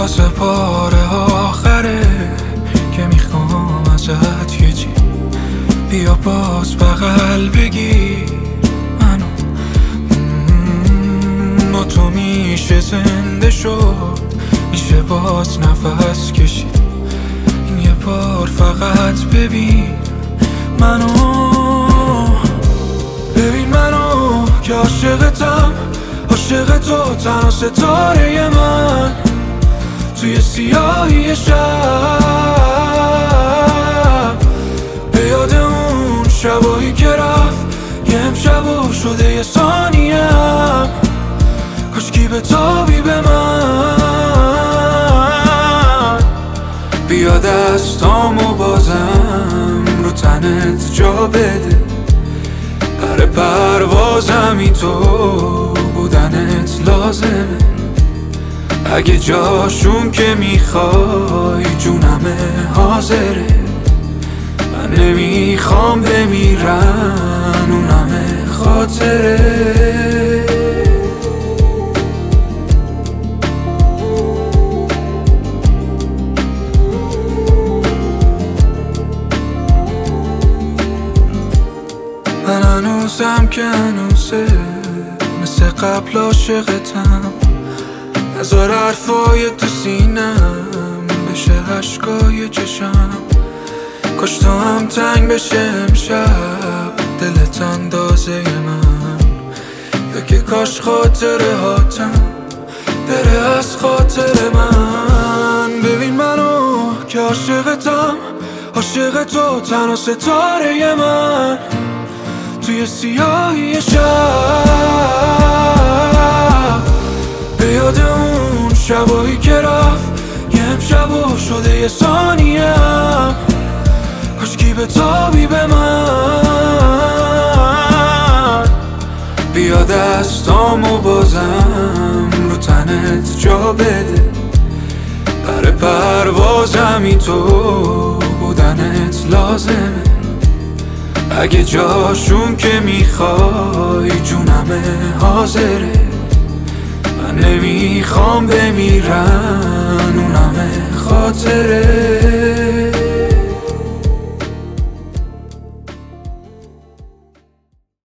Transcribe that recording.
تازه بار آخره که میخوام ازت یه چی بیا باز بغل بگیر منو با تو میشه زنده شد میشه باز نفس کشید این یه بار فقط ببین منو که عاشقتم عاشق تو تنها ستاره من توی سیاهی شب به یاد اون شبایی که رفت یه امشب شده یه ثانیم کاشکی بتابی به من بیا دستامو بازم رو تنت جا بده پر پروازمی تو بودنت لازمه اگه جاشون که میخوای جونمه حاضره من نمیخوام بمیرن اونمه خاطره من هنوزم که هنوزه مثل قبل عاشقتم نذار حرفای تو سینم بشه عشقای چشم کاش تو هم تنگ بشه امشب دلت اندازه من یا که کاش خاطره هاتم بره از خاطر من ببین منو که عاشقتم عاشق تو تنها ستاره من توی سیاهی شب به یاد اون شبایی که رفت یه امشب شده یه ثانیم کاشکی بتابی به من بیا دستامو بازم رو تنت جا بده پر پروازمی تو بودنت لازمه اگه جاشون که میخوای جونمه حاضره من نمیخوام بمیرن اونمه خاطره